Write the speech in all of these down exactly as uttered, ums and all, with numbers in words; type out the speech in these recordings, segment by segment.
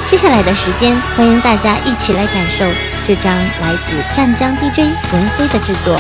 接下来的时间，欢迎大家一起来感受这张来自湛江 D J 文辉的制作。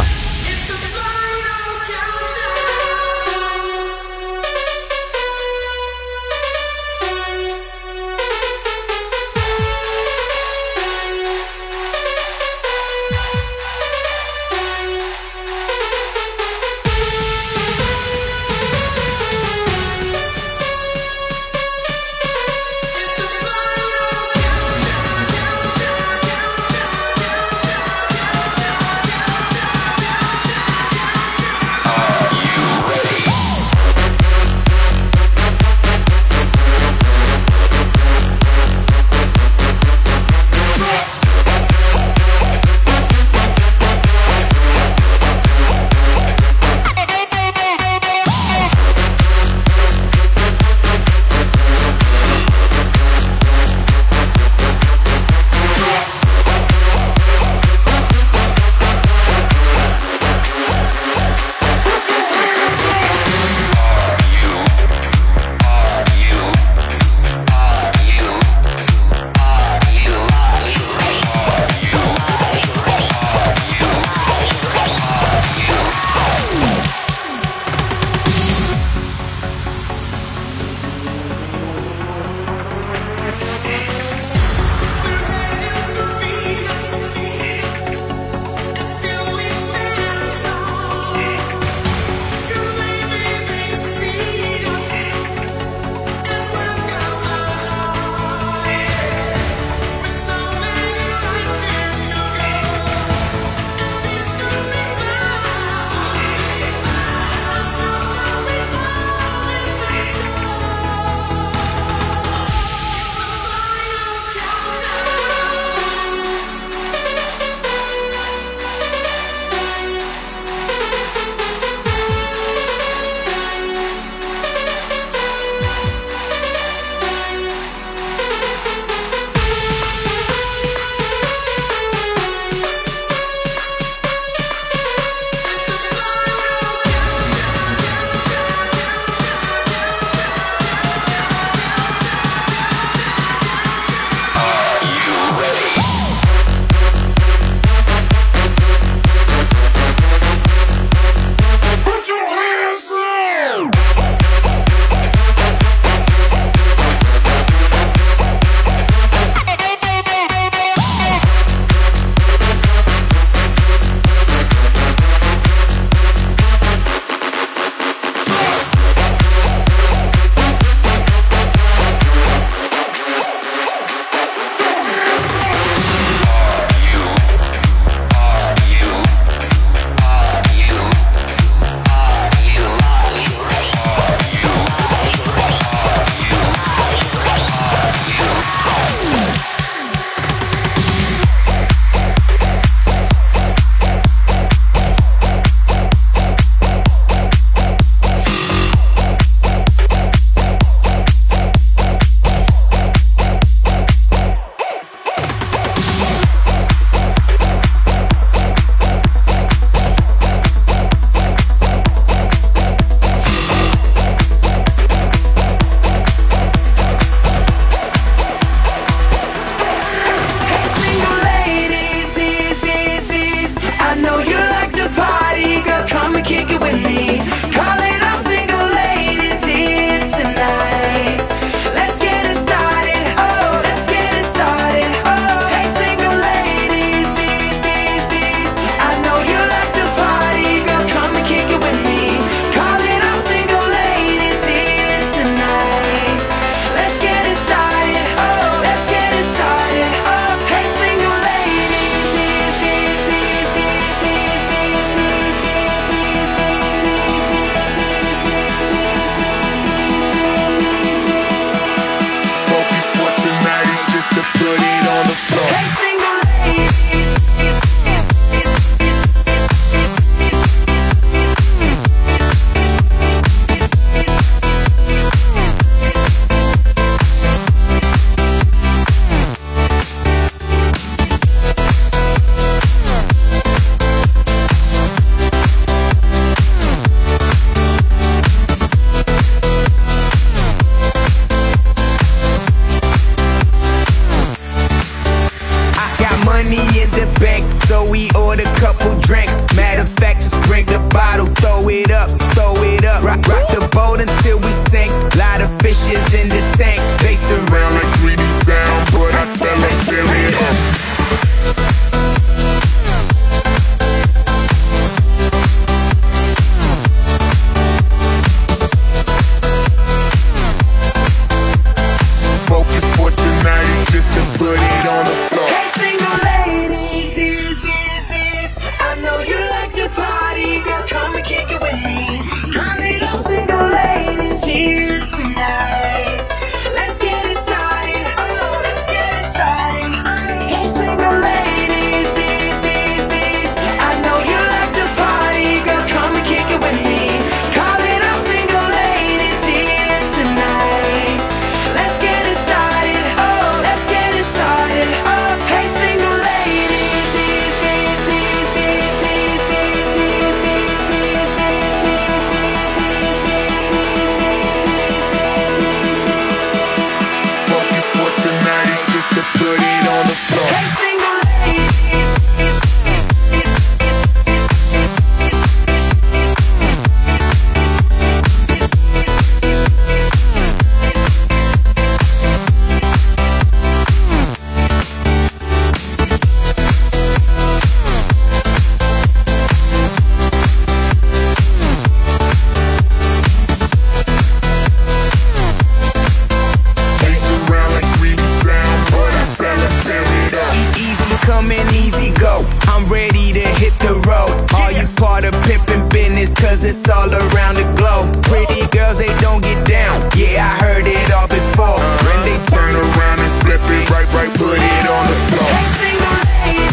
cause it's all around the globe. Pretty girls, they don't get down. Yeah, I heard it all before. When they turn around and flip it, right, right, put it on the floor. Hey, single ladies.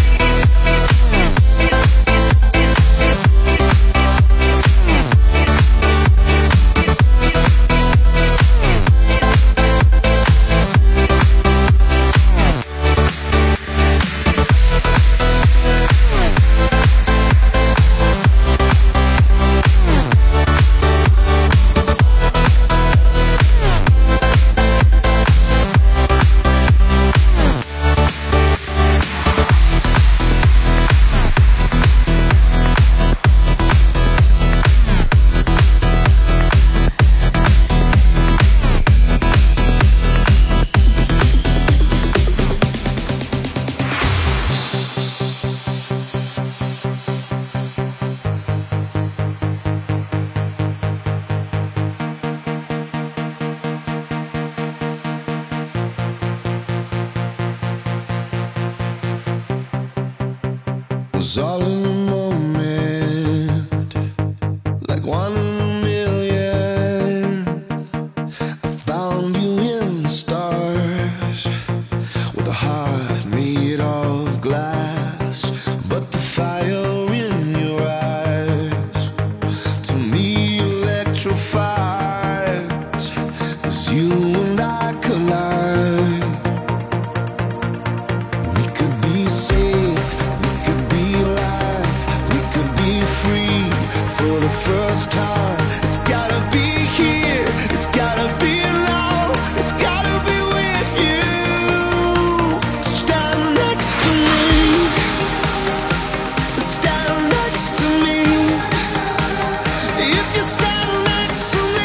Was all in a moment, like one in a million. I found you in the stars, with a heart made of glass. But the fire in your eyes, to me electrifies, as you and I collide. We could be safe, we could be alive, we could be free for the first time. It's gotta be here, it's gotta be now, it's gotta be with you. Stand next to me, stand next to me. If you stand next to me,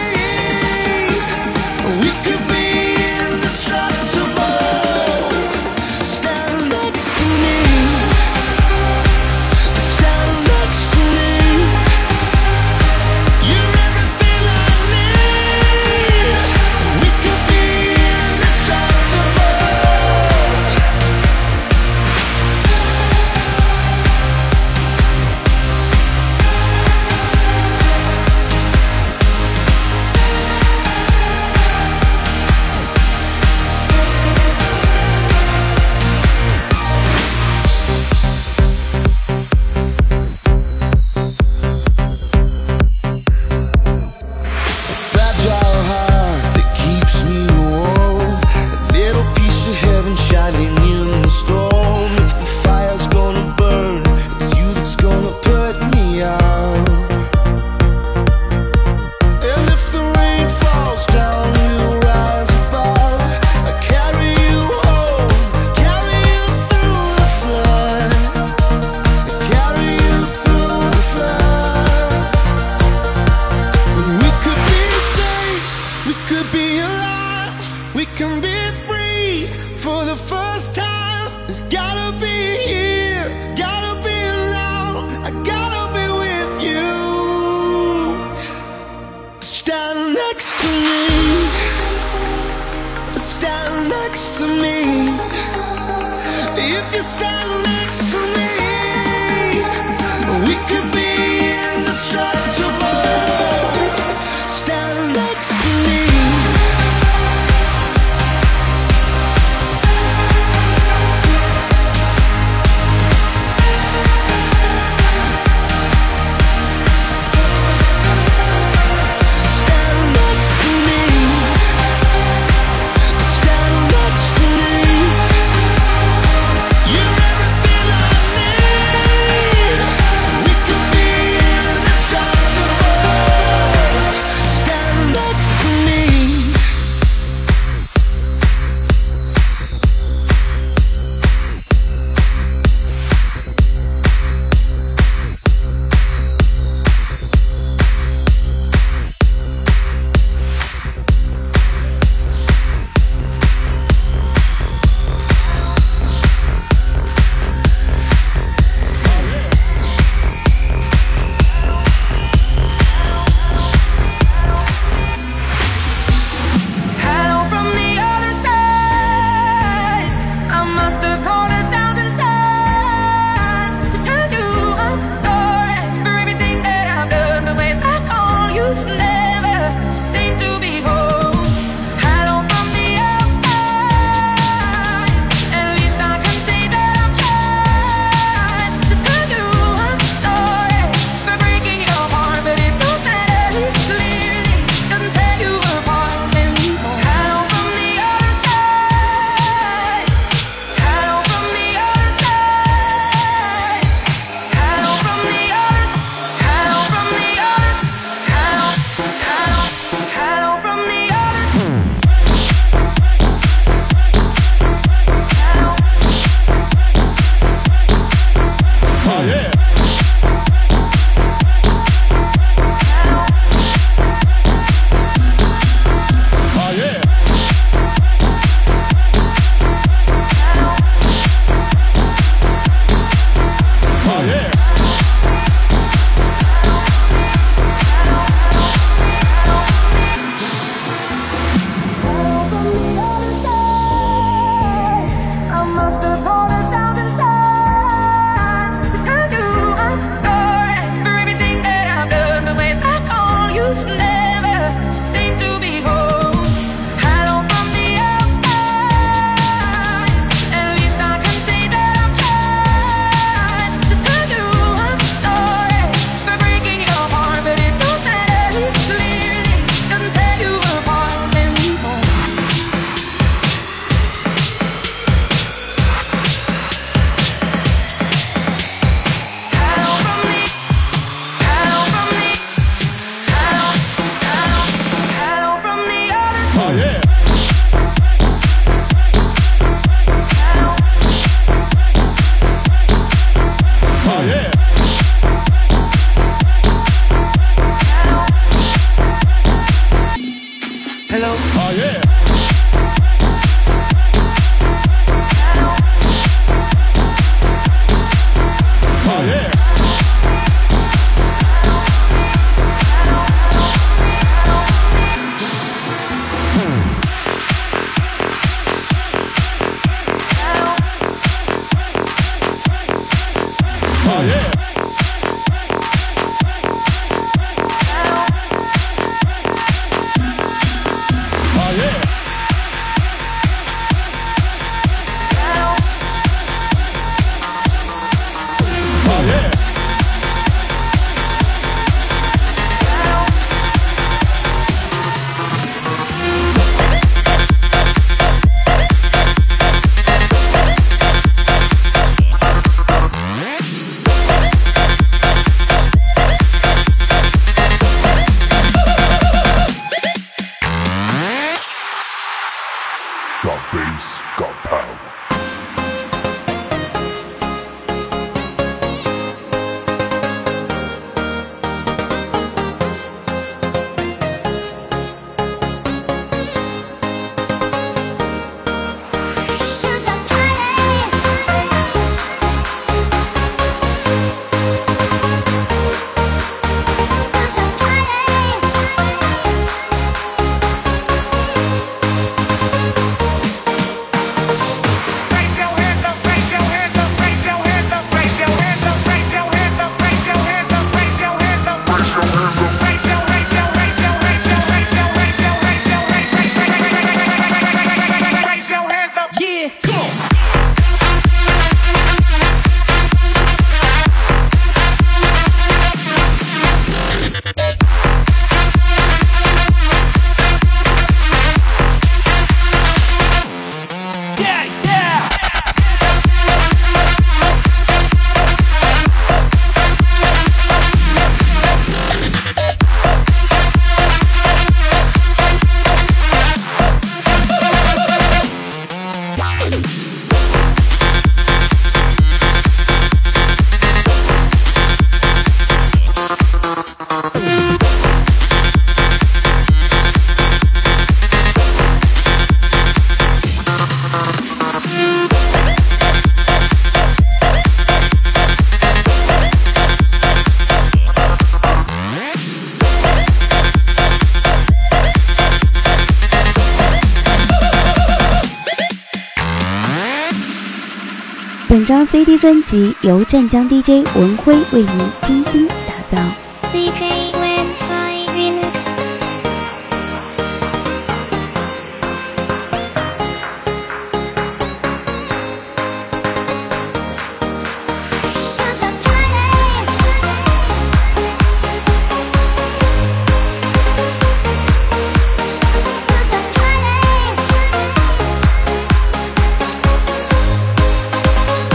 张 C D 专辑由湛江 D J 文辉为您精心打造。 D J 文辉 Remix。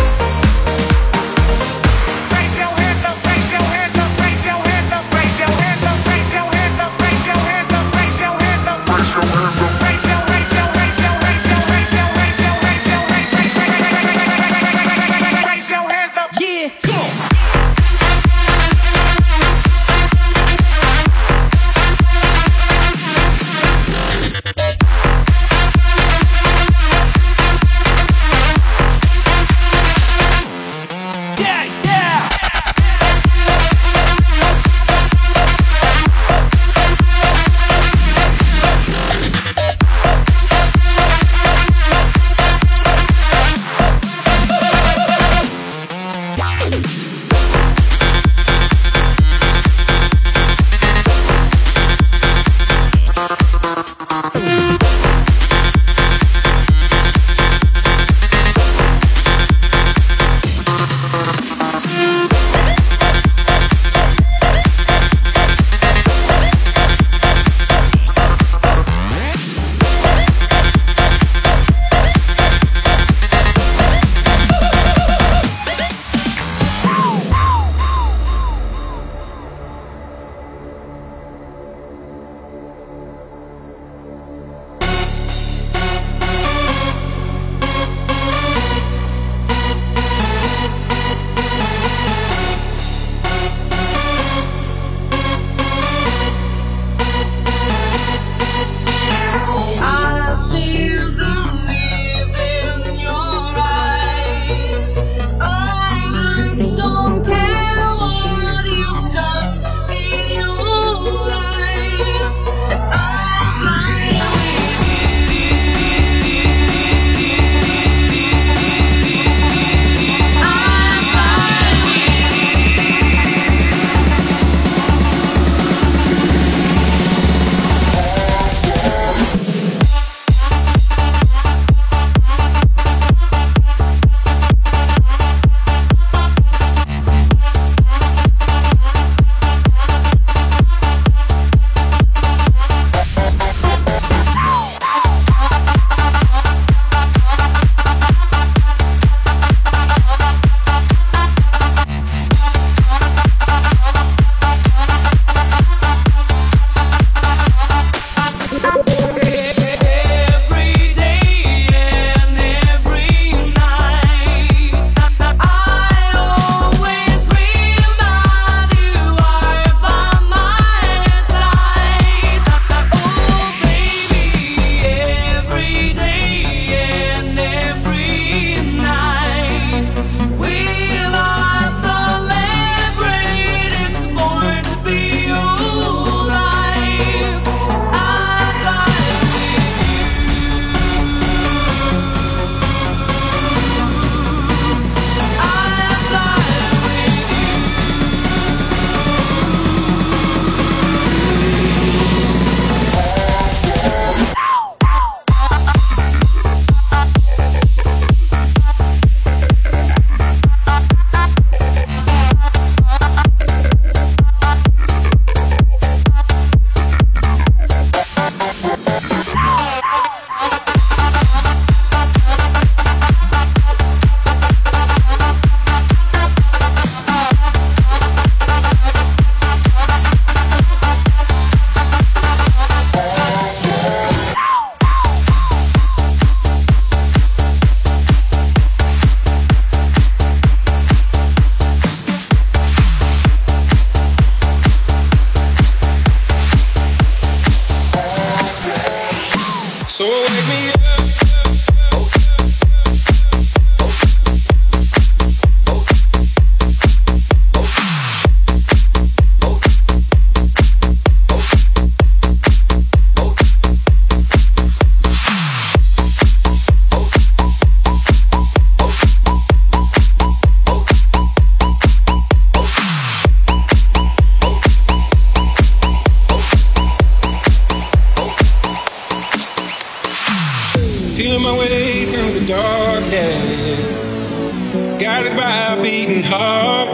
Raise your hands up, raise your hands up, raise your hands up, raise your hands up. guided by a beating heart.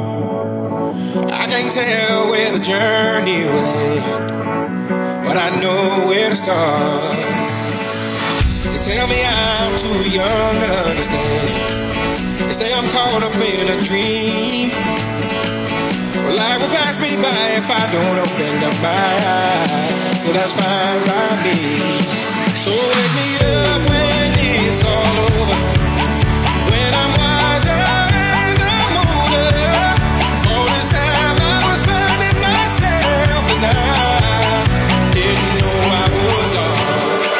I can't tell where the journey will end, but I know where to start. They tell me I'm too young to understand. They say I'm caught up in a dream. Well, life will pass me by if I don't open up my eyes, so that's fine by me. So wake me up when it's all over, when I'm wiser and I'm older. All this time I was finding myself and I didn't know I was lost.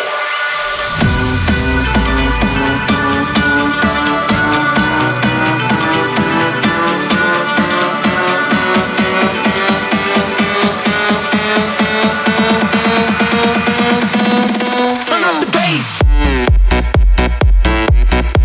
Turn up the bass.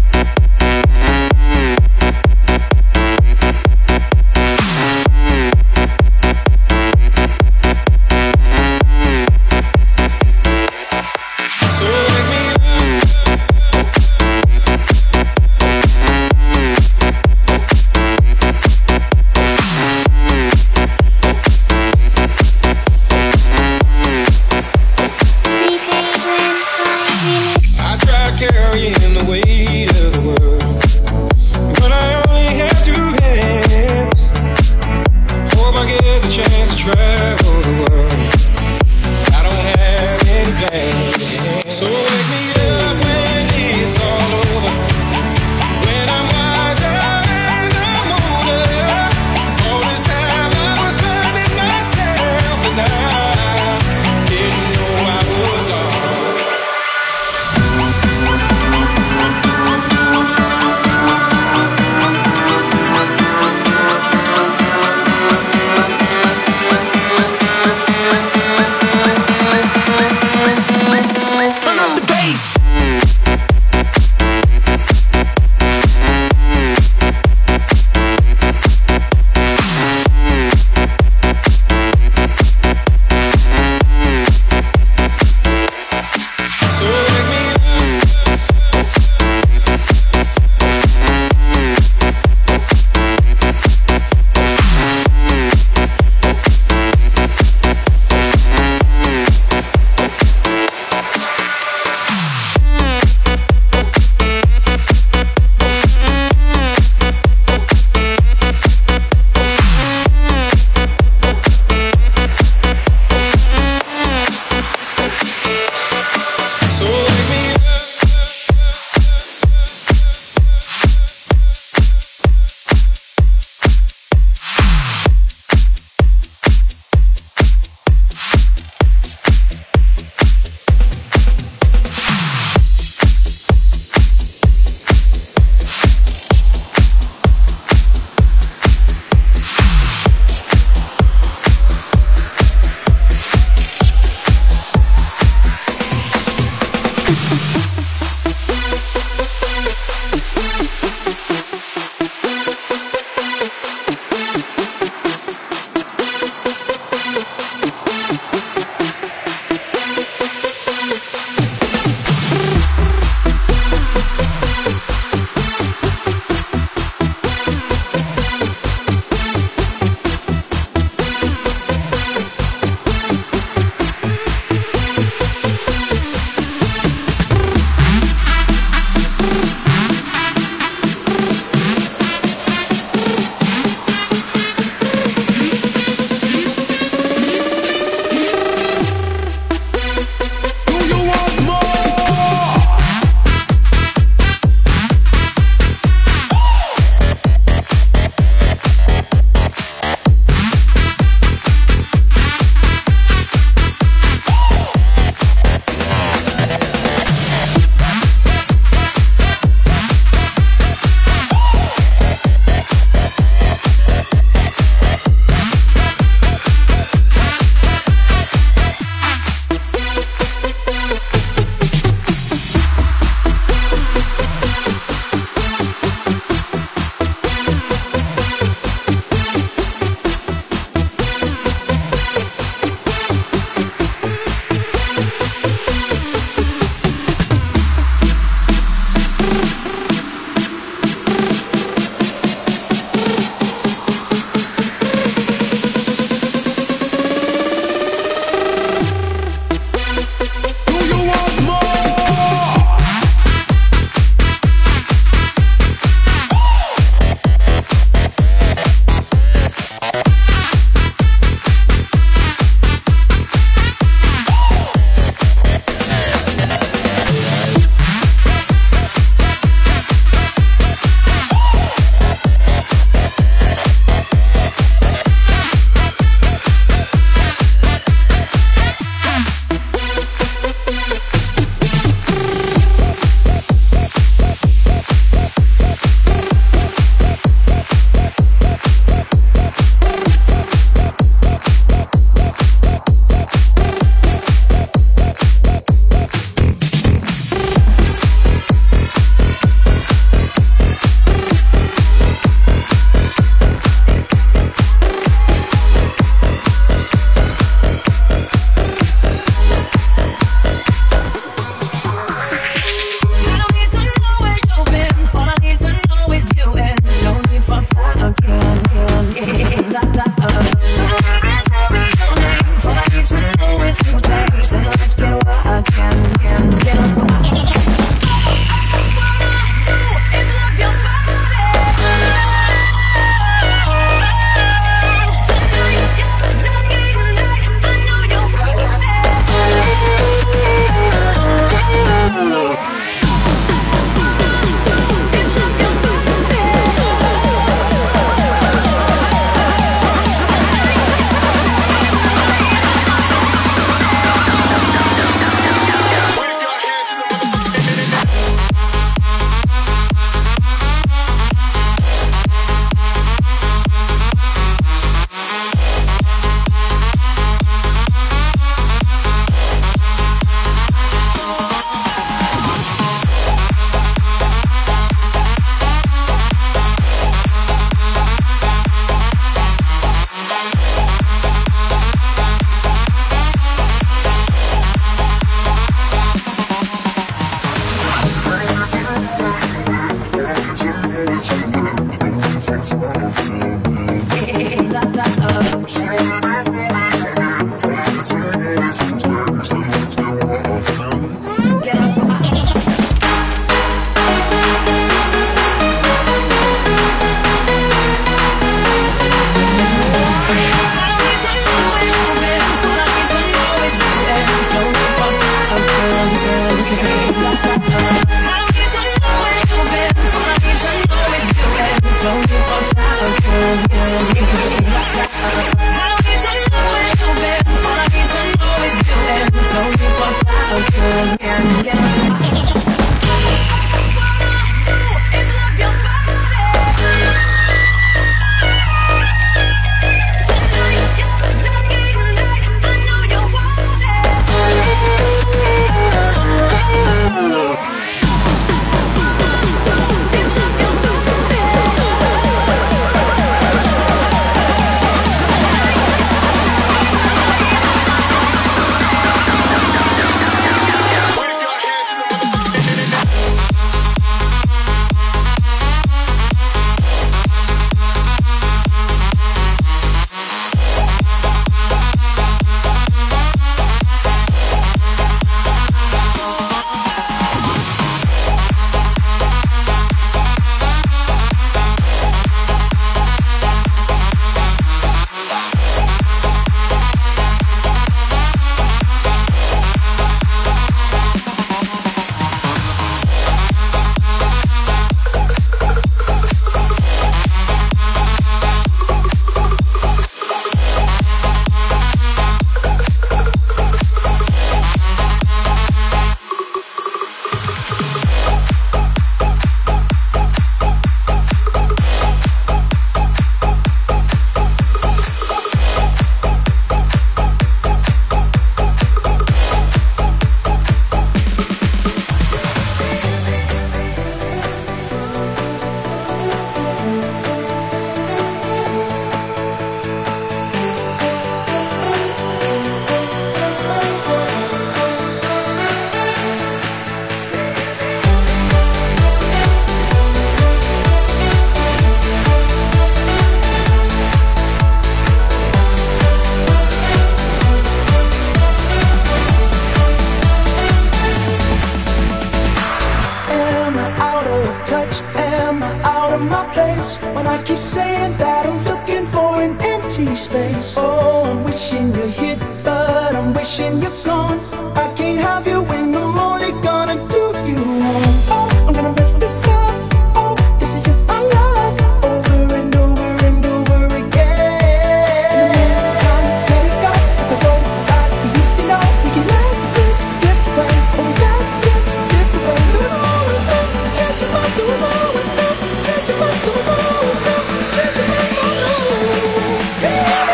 I keep saying that I'm looking for an empty space. Oh, I'm wishing you're here, but I'm wishing you're gone. I can't have you when I'm only gonna do you wrong. Oh, I'm gonna mess this up. Oh, this is just our love, over and over and over again. In the meantime, let it go. At the roadside, we used to know we can let this drift away. Oh, we let this drift away. There was always love to change your mind. There was always love to change your mind. There was always love to change your mind. Oh, yeah.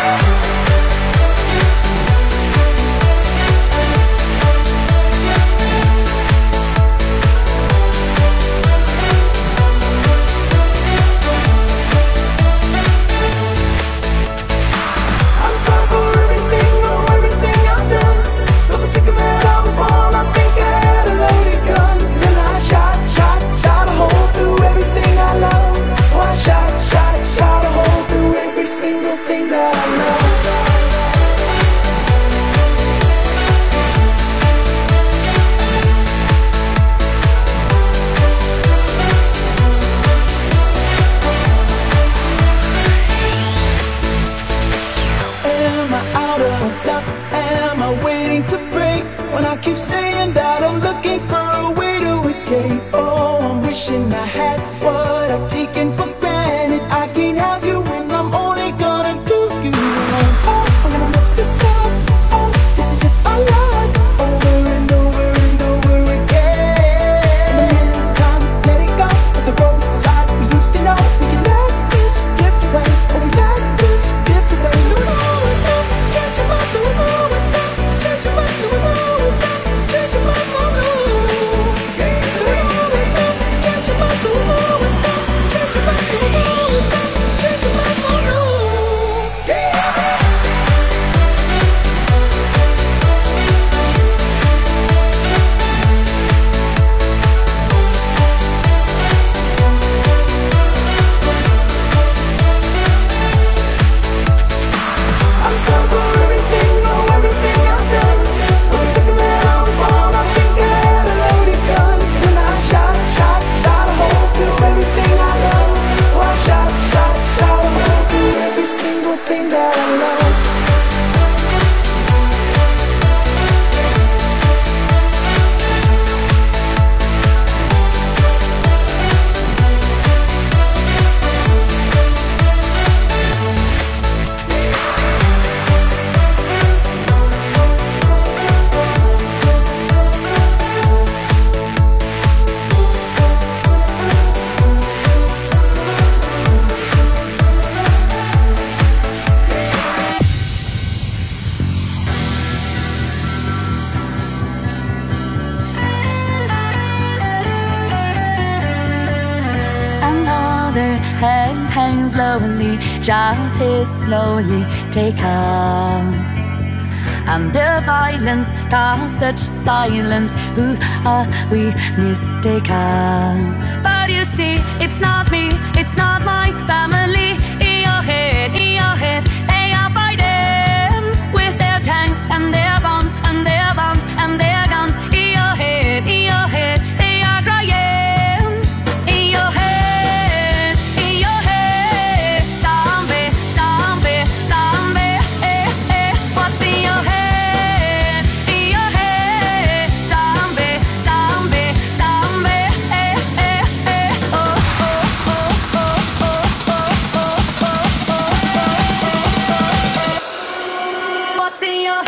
Single thing that I know. Am I out of luck? Am I waiting to break? When I keep saying that I'm looking for a way to escape. Oh, I'm wishing I had what I've taken for granted. I can't have you when I'm only gonna do you wrong. Oh, I'm gonna mess this up. Oh, this is just our love, over and over and over again. In the meantime, let it go. At the roadside, we used to know we can let this drift away. Oh, we let this drift away. There was always love to change your mind. There was always love to change your mind. There was always love to change your mind. Oh, no. There was always love to change your mind. There was always love to change your mind. There was always love to change your mind. Oh, no. I'm sorry for everything, oh, everything I've done. I'm sick of it, I was born, I think I had a loaded gun. When I shot, shot, shot a hole through everything I love. Oh, I shot, shot, shot a hole through every single thing that I love. Another hand hangs lonely, shout is slowly taken. And the violence casts such silence. Who are we mistaken? But you see, it's not me, it's not my family. In your head, in your head, they are fighting with their tanks and their bombs and their bombs and their guns. In your head, in your head, they are crying. In your head, in your head, zombie, zombie, zombie. Eh, eh. What's in your head? In your head, zombie, zombie, zombie. Eh, eh, eh. Oh, oh, oh, oh, oh, oh, oh, oh, oh, oh. What's in your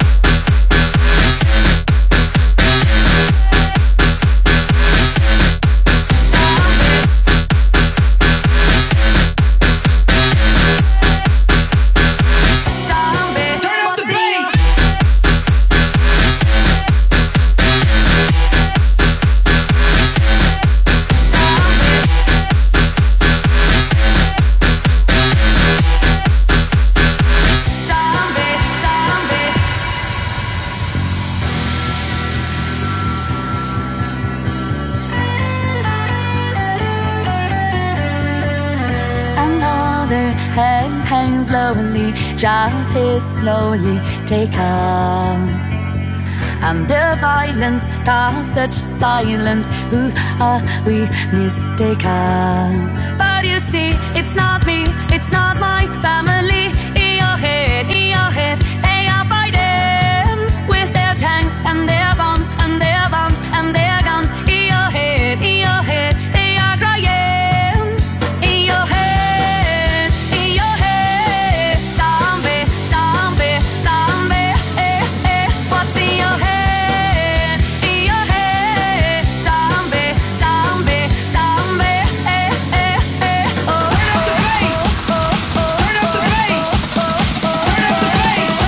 hand hangs lonely, shout is slowly taken. under violence, cause such silence. Who are we mistaken? But you see, it's not me, it's not my family. In your head, in your head, they are fighting with their tanks and their bombs and their bombs and their guns. In your head, in your head, they are crying. In your head, in your head, zombie, zombie, zombie. Eh, eh. What's in your head? In your head, zombie, zombie, zombie. Eh, eh, eh. Oh, turn up the bass, turn up the bass, turn up the bass.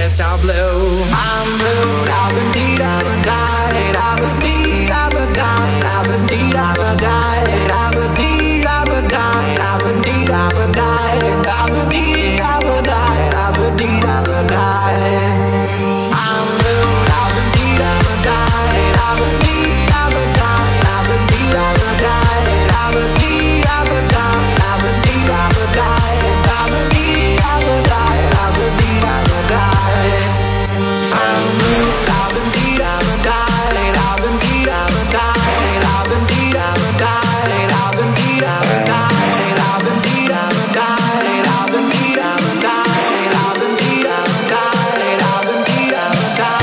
yes, I'm blue. I'm blue. I've been deed, I've been died. I've been deed, I've been died. I've been deed, I've been died. I've been deed, I've been died. I've been deed, I've been died. I've been deed, I've been died. I've been deed, I've been died. I'm blue. I've been deed, I've been died. I've been deed, I've been died. I've been deed, I've been died. I've been deed, I've been died. I've been deed, I've been died. I've been deed, I've been died. I've been deed, I've been died. I'm blue. I've been deed, I've been died. I've been deed, I've been died. I've been deed, I've been died. I've been deed, I've been died. I've been deed, I've been died. I've been deed, I've been died. I've been deed, I've been died. I've been deed, I've been died.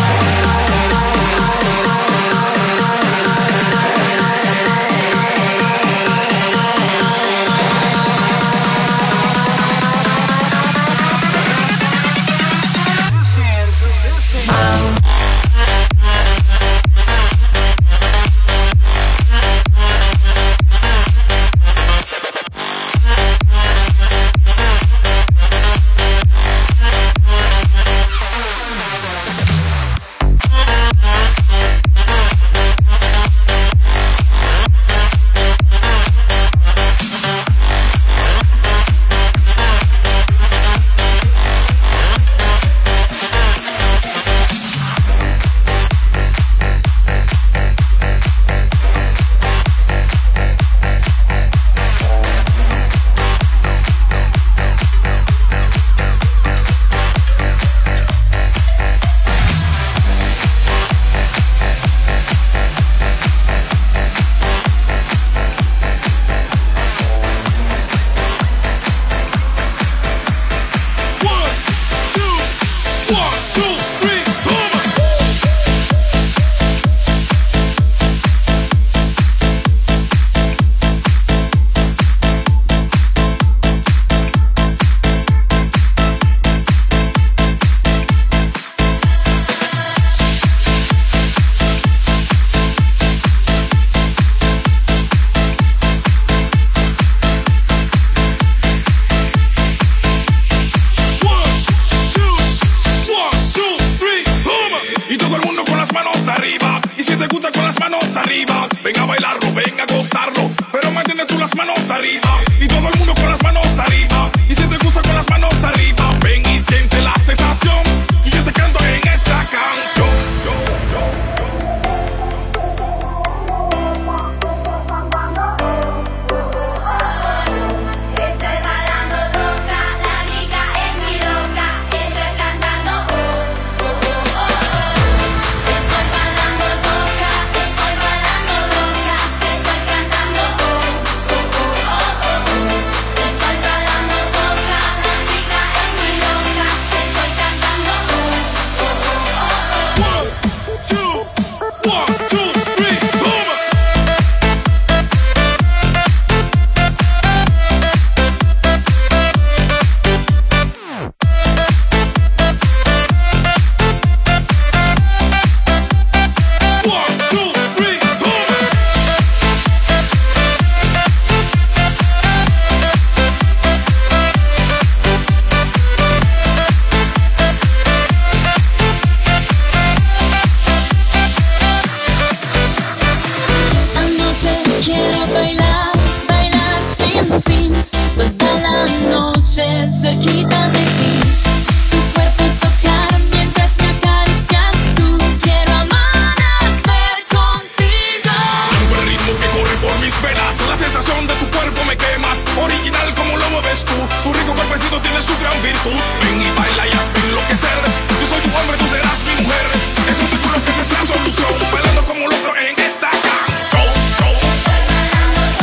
Bailando como loco en esta canción.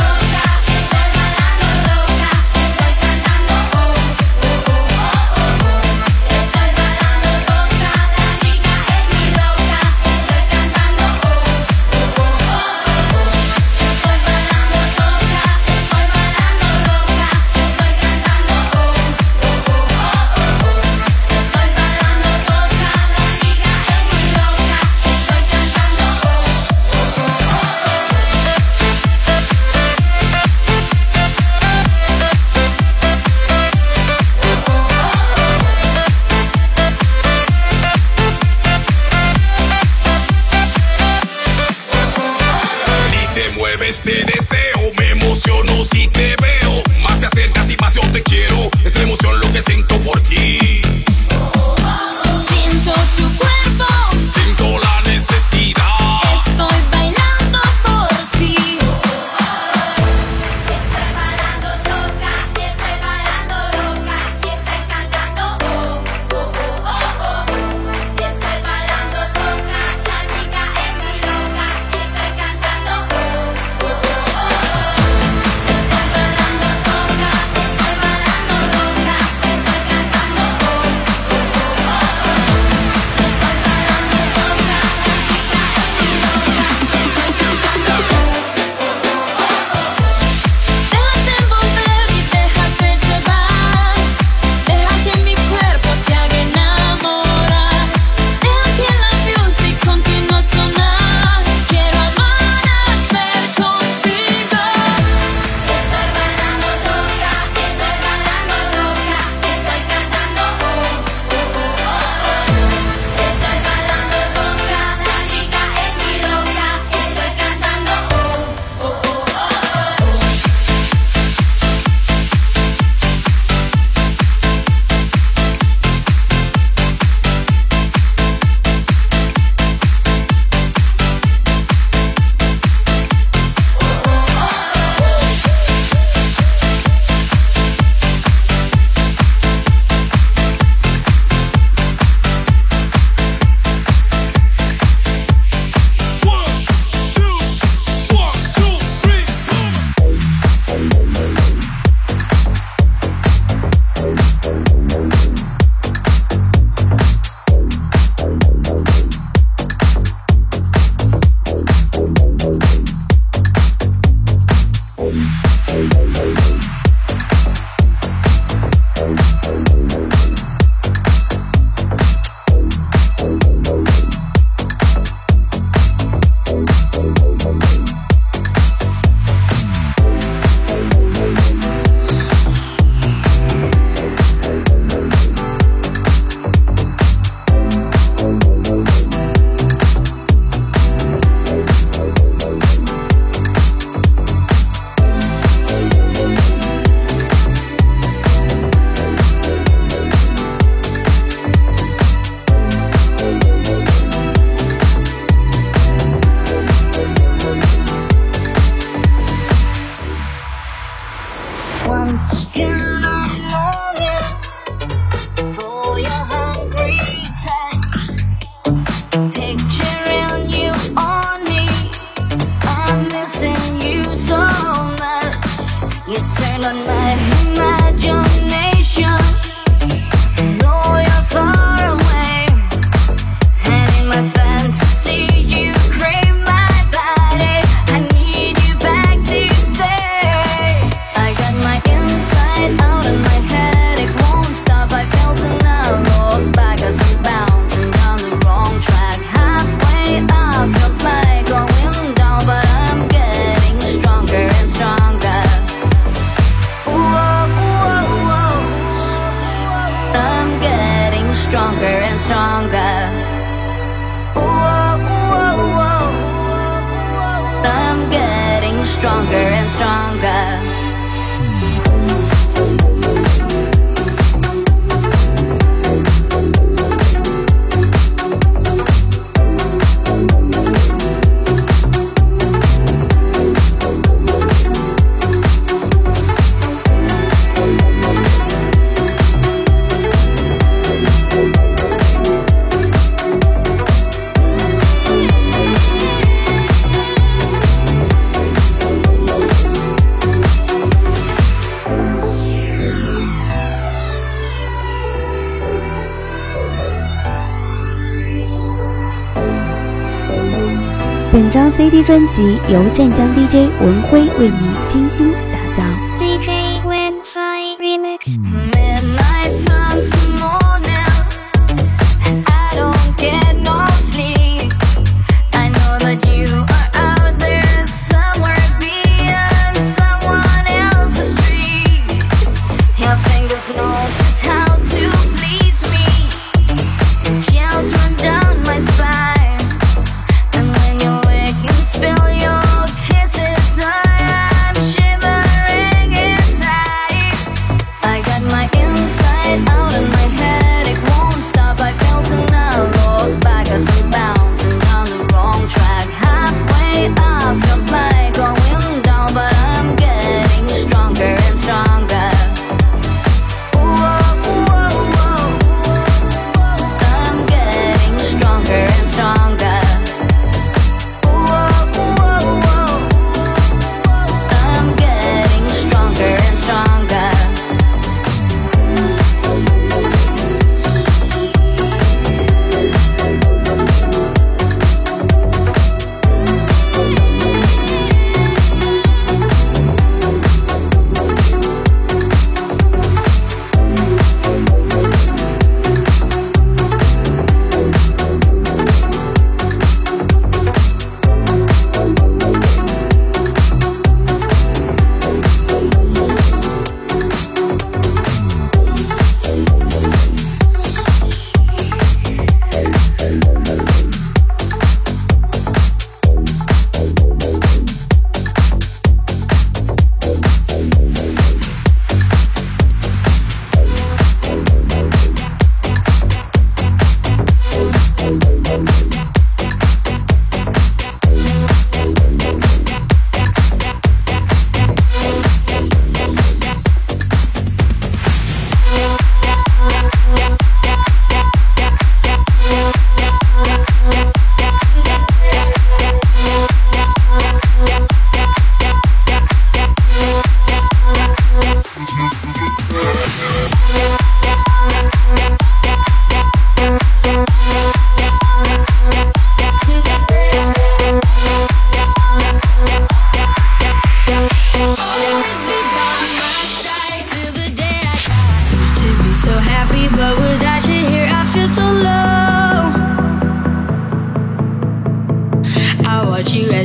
este deseo. Me emociono si te veo. Más te acercas y más yo te quiero. Es la emoción lo que siento por ti. Siento tu cuerpo, siento la necesidad. Estoy bailando por ti. Estoy bailando loca, estoy bailando loca, estoy cantando oh, oh, oh, oh, oh. Estoy bailando loca, la chica es muy loca, estoy cantando oh, oh, oh, oh. Estoy bailando loca, estoy bailando loca, estoy cantando oh, oh, oh, oh. Estoy bailando loca, la chica es muy loca, estoy cantando oh, oh, oh, oh. Déjate envolver y déjate llevar. Deja que mi cuerpo te haga enamorar. Deja que la music continúe a sonar. Quiero amanecer contigo. Estoy bailando loca, estoy bailando loca, estoy cantando oh, oh, oh, oh. Estoy bailando loca, la chica es muy loca, estoy cantando oh, oh, oh, oh. One, two, one, two, three. Once again I'm longing for your hungry touch. Picturing you on me, I'm missing you so much. You turn on my imagination, though you're far away. And in my fantasy you crave my body. I need you back to stay. I got my inside out and my headache won't stop. I feel to now look back as I'm bouncing down the wrong track. Halfway up feels like going down, but I'm getting stronger and stronger. Whoa, whoa, whoa. I'm getting stronger and stronger. Whoa, whoa, whoa. I'm getting stronger and stronger. 《本张 C D 专辑由湛江 D J 文辉为你精心打造。 D J Wi-Fi Remix. Midnight turns to morning, and I don't get no sleep. I know that you are out there somewhere beyond someone else's dream. Your fingers know just how to please me. Chills run down my spine, and when you're waking, spill your kisses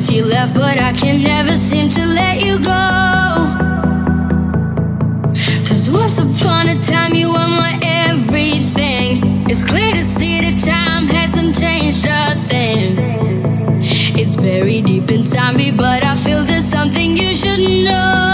since you left, but I can never seem to let you go. Cause once upon a time you were my everything. It's clear to see that time hasn't changed a thing. It's buried deep inside me, but I feel there's something you should know.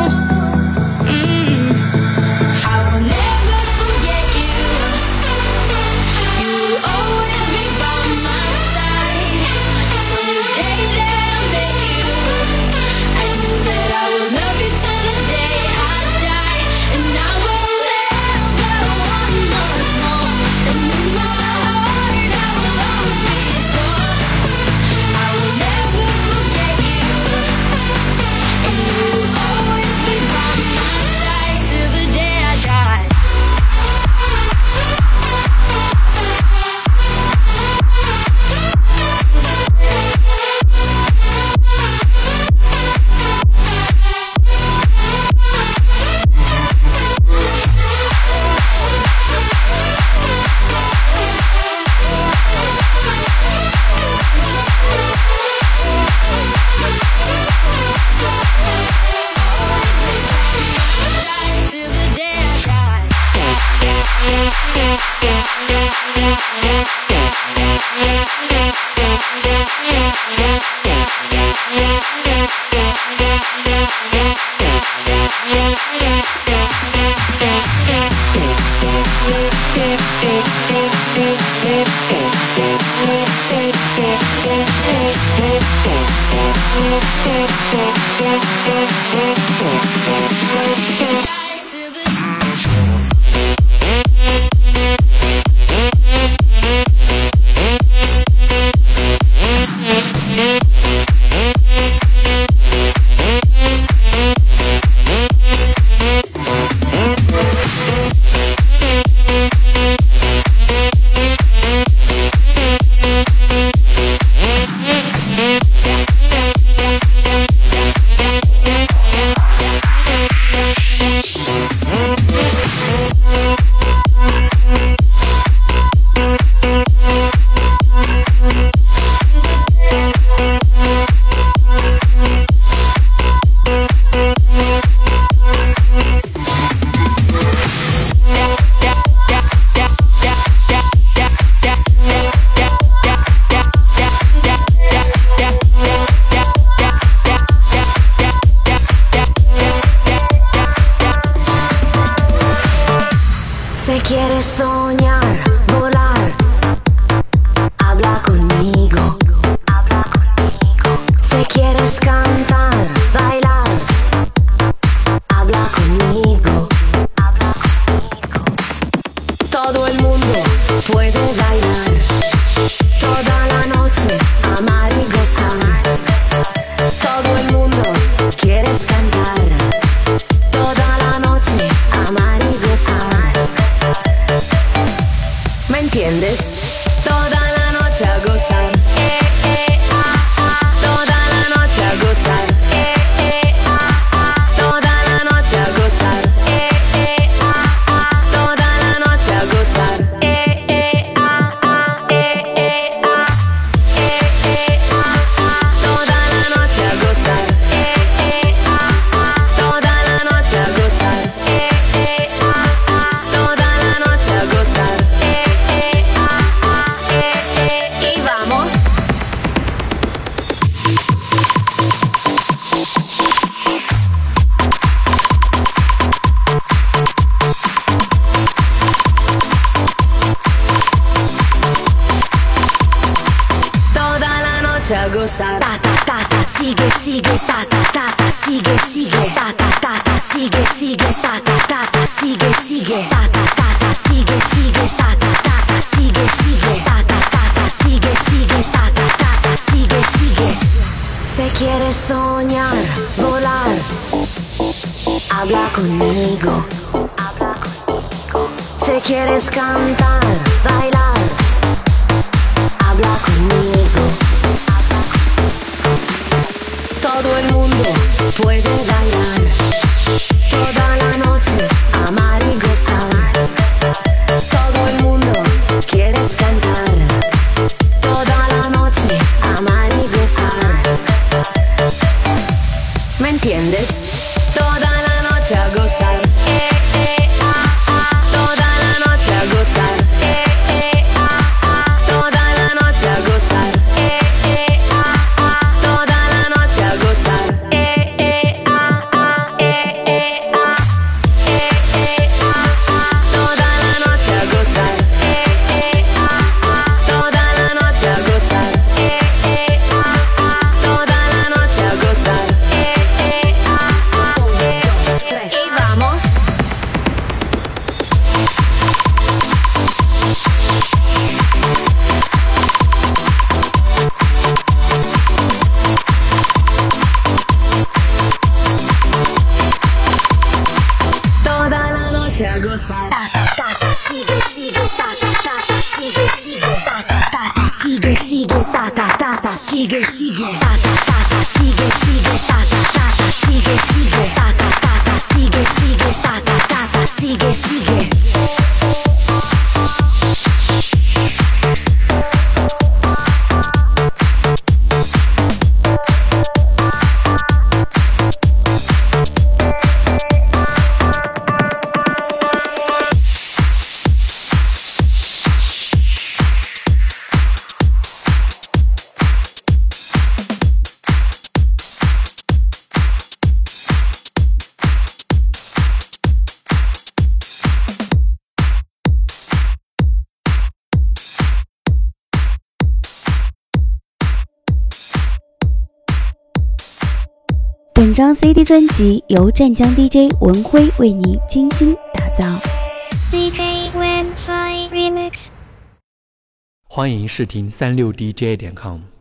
Mm. I will never forget you. You will always be by my side. From the day that I met you, I knew that I would love you till the day I die. And I will never want much more. And in my heart I will always be sure. I will never forget you. And you will always be by my side till the day I die. Till the day I die. Si quieres soñar, volar, habla conmigo. Si quieres cantar, bailar, habla conmigo. Todo el mundo puede bailar, toda la noche amar y gozar. Todo el mundo quieres cantar, toda la noche amar y gozar. ¿Me entiendes? Toda la noche a gozar. Eh, eh, ah, ah. Toda la noche a gozar. Eh, eh, ah, ah. Toda la noche a gozar. Eh, eh, ah, ah. Toda la noche a gozar. Eh, eh, ah, ah. Eh, eh, ah. Eh, eh, ah, ah. Toda la noche a gozar. Eh, eh, ah, ah. Toda la noche a gozar. Eh, eh, ah, ah. Toda la noche a gozar. Eh, eh, ah, ah. Eh, eh. Y vamos. Toda la noche a gozar. Ta ta ta ta, sigue sigue ta ta ta ta, sigue sigue ta ta ta ta, sigue sigue ta ta ta ta, sigue sigue ta ta ta ta, sigue sigue ta ta ta ta, sigue sigue ta ta ta ta, sigue sigue ta ta ta ta, sigue sigue. Si quieres soñar, volar, habla conmigo. Si quieres cantar, bailar, habla conmigo. Todo el mundo puede bailar, toda la noche amar y gozar. Todo el mundo quieres cantar, toda la noche amar y gozar. ¿entiendes? Toda la noche a gozar, eh, eh, ah, ah. Toda la noche a gozar, eh, eh, ah, ah. Toda la noche a gozar, eh, eh, ah, ah. Toda la noche a gozar, eh, eh, ah, ah, eh, eh, ah. Eh, eh, ah, ah. Toda la noche a gozar, eh, eh, ah, ah. Toda la noche a gozar, eh, eh, ah, ah. Toda la noche a gozar, eh, eh, ah, ah. Un, dos, tres. Y vamos. Toda la noche a gozar. Ta, ta, ta, ta, sigue, sigue, ta, ta, ta, ta, sigue, sigue, ta, ta, ta, ta, sigue, sigue, ta, ta, ta, ta, sigue, sigue, ta, ta, ta, ta, sigue, sigue, ta, ta, ta, ta, sigue, sigue, ta, ta, ta, ta, sigue, sigue, ta, ta, ta, ta, sigue, sigue. 本张 C D 专辑由湛江 D J 文辉为你精心打造。 D J Wen Fi Remix。 欢迎试听三六 D J 点 com。